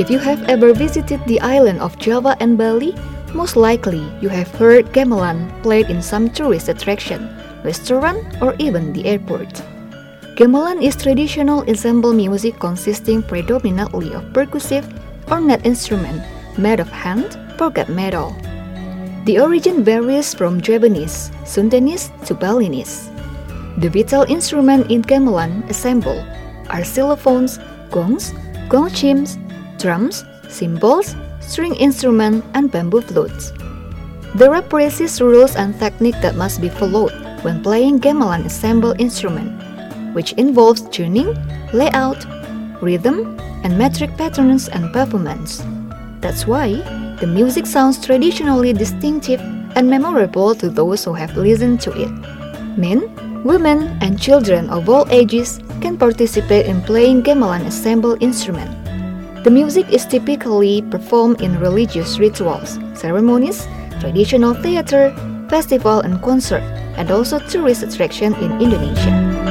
If you have ever visited the island of Java and Bali, most likely you have heard gamelan played in some tourist attraction, restaurant, or even the airport. Gamelan is traditional ensemble music consisting predominantly of percussive or net instrument made of hand, percussion metal. The origin varies from Javanese, Sundanese to Balinese. The vital instruments in gamelan ensemble are xylophones, gongs, gong chimes, drums, cymbals, string instruments, and bamboo flutes. There are precise rules and techniques that must be followed when playing gamelan ensemble instrument, which involves tuning, layout, rhythm, and metric patterns and performance. That's why the music sounds traditionally distinctive and memorable to those who have listened to it. Men, women, and children of all ages can participate in playing gamelan ensemble instrument. The music is typically performed in religious rituals, ceremonies, traditional theater, festival and concert, and also tourist attraction in Indonesia.